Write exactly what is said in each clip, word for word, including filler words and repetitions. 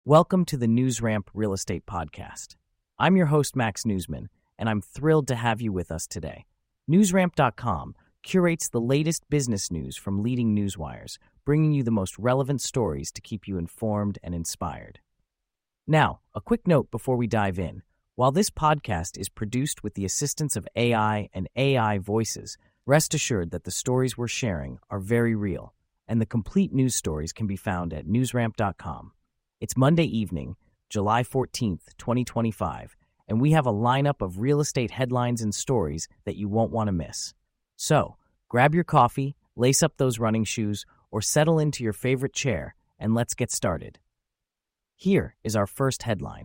Welcome to the NewsRamp Real Estate Podcast. I'm your host, Max Newsman, and I'm thrilled to have you with us today. NewsRamp dot com curates the latest business news from leading newswires, bringing you the most relevant stories to keep you informed and inspired. Now, a quick note before we dive in. While this podcast is produced with the assistance of A I and A I voices, rest assured that the stories we're sharing are very real, and the complete news stories can be found at NewsRamp dot com. It's Monday evening, July fourteenth, twenty twenty-five, and we have a lineup of real estate headlines and stories that you won't want to miss. So, grab your coffee, lace up those running shoes, or settle into your favorite chair, and let's get started. Here is our first headline.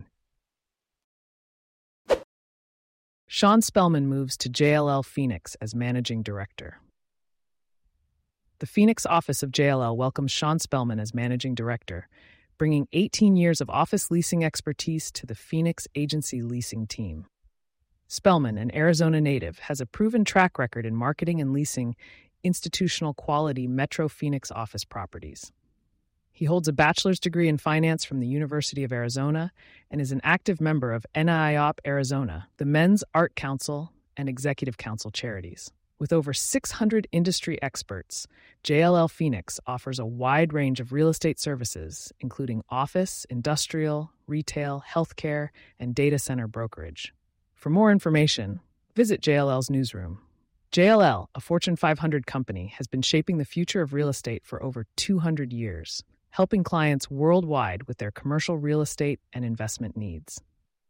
Sean Spellman moves to J L L Phoenix as managing director. The Phoenix office of J L L welcomes Sean Spellman as managing director, bringing eighteen years of office leasing expertise to the Phoenix agency leasing team. Spellman, an Arizona native, has a proven track record in marketing and leasing institutional quality Metro Phoenix office properties. He holds a bachelor's degree in finance from the University of Arizona and is an active member of N I O P Arizona, the Men's Art Council, and Executive Council charities. With over six hundred industry experts, J L L Phoenix offers a wide range of real estate services, including office, industrial, retail, healthcare, and data center brokerage. For more information, visit J L L's newsroom. J L L, a Fortune five hundred company, has been shaping the future of real estate for over two hundred years, helping clients worldwide with their commercial real estate and investment needs.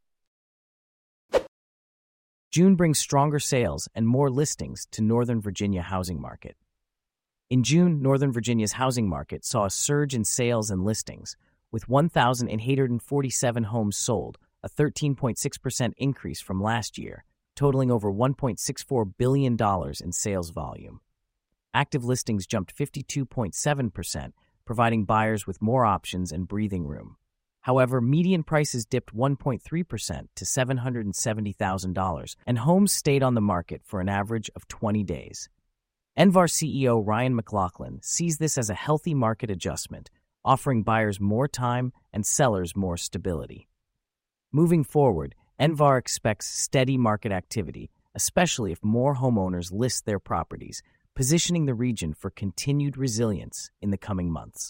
June brings stronger sales and more listings to Northern Virginia housing market. In June, Northern Virginia's housing market saw a surge in sales and listings, with one thousand eight hundred forty-seven homes sold, a thirteen point six percent increase from last year, totaling over one point six four billion dollars in sales volume. Active listings jumped fifty-two point seven percent, providing buyers with more options and breathing room. However, median prices dipped one point three percent to seven hundred seventy thousand dollars, and homes stayed on the market for an average of twenty days. N V A R C E O Ryan McLaughlin sees this as a healthy market adjustment, offering buyers more time and sellers more stability. Moving forward, N V A R expects steady market activity, especially if more homeowners list their properties, positioning the region for continued resilience in the coming months.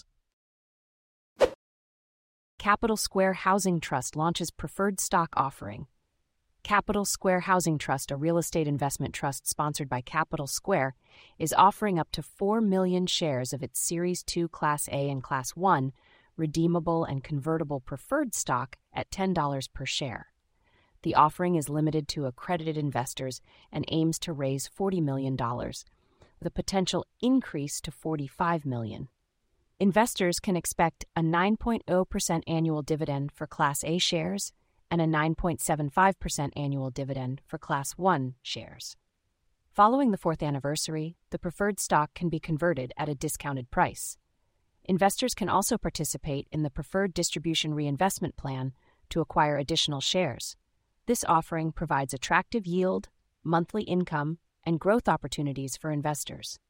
Capital Square Housing Trust launches preferred stock offering. Capital Square Housing Trust, a real estate investment trust sponsored by Capital Square, is offering up to four million shares of its Series two Class A and Class one redeemable and convertible preferred stock at ten dollars per share. The offering is limited to accredited investors and aims to raise forty million dollars, with a potential increase to forty-five million dollars. Investors can expect a nine point zero percent annual dividend for Class A shares and a nine point seven five percent annual dividend for Class one shares. Following the fourth anniversary, the preferred stock can be converted at a discounted price. Investors can also participate in the Preferred Distribution Reinvestment Plan to acquire additional shares. This offering provides attractive yield, monthly income, and growth opportunities for investors.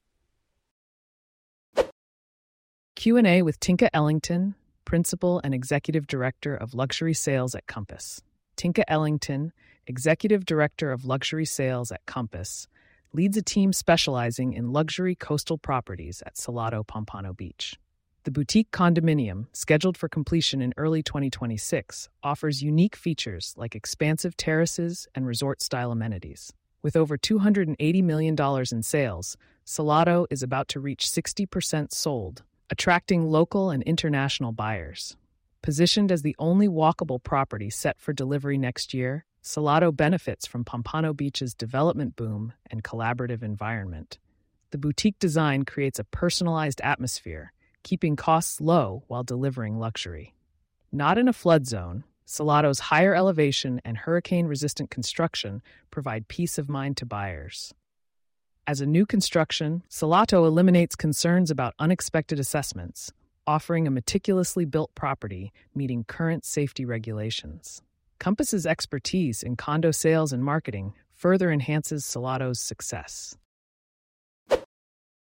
Q and A with Tinka Ellington, Principal and Executive Director of Luxury Sales at Compass. Tinka Ellington, Executive Director of Luxury Sales at Compass, leads a team specializing in luxury coastal properties at Salado Pompano Beach. The boutique condominium, scheduled for completion in early twenty twenty-six, offers unique features like expansive terraces and resort-style amenities. With over two hundred eighty million dollars in sales, Salado is about to reach sixty percent sold, attracting local and international buyers. Positioned as the only walkable property set for delivery next year, Salado benefits from Pompano Beach's development boom and collaborative environment. The boutique design creates a personalized atmosphere, keeping costs low while delivering luxury. Not in a flood zone, Salado's higher elevation and hurricane-resistant construction provide peace of mind to buyers. As a new construction, Salado eliminates concerns about unexpected assessments, offering a meticulously built property meeting current safety regulations. Compass's expertise in condo sales and marketing further enhances Salado's success.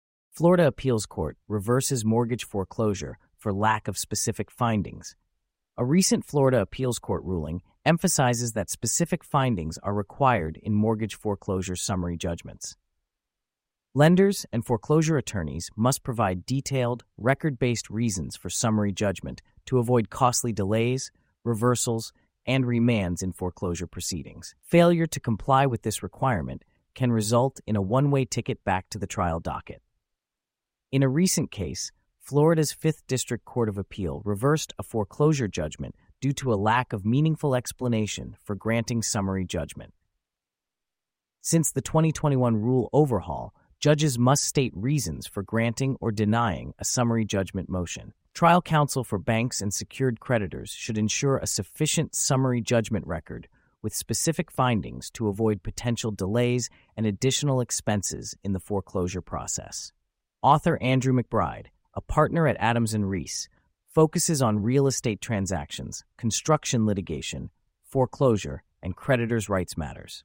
Florida Appeals Court reverses mortgage foreclosure for lack of specific findings. A recent Florida appeals court ruling emphasizes that specific findings are required in mortgage foreclosure summary judgments. Lenders and foreclosure attorneys must provide detailed, record-based reasons for summary judgment to avoid costly delays, reversals, and remands in foreclosure proceedings. Failure to comply with this requirement can result in a one-way ticket back to the trial docket. In a recent case, Florida's Fifth District Court of Appeal reversed a foreclosure judgment due to a lack of meaningful explanation for granting summary judgment. Since the twenty twenty-one rule overhaul, judges must state reasons for granting or denying a summary judgment motion. Trial counsel for banks and secured creditors should ensure a sufficient summary judgment record with specific findings to avoid potential delays and additional expenses in the foreclosure process. Author Andrew McBride, a partner at Adams and Reese, focuses on real estate transactions, construction litigation, foreclosure, and creditors' rights matters.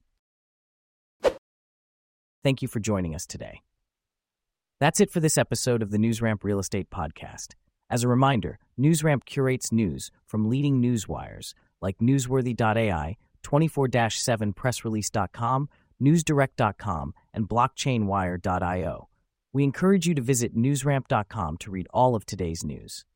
Thank you for joining us today. That's it for this episode of the NewsRamp Real Estate Podcast. As a reminder, NewsRamp curates news from leading news wires like Newsworthy dot A I, twenty-four seven press release dot com, news direct dot com, and blockchain wire dot io. We encourage you to visit newsramp dot com to read all of today's news.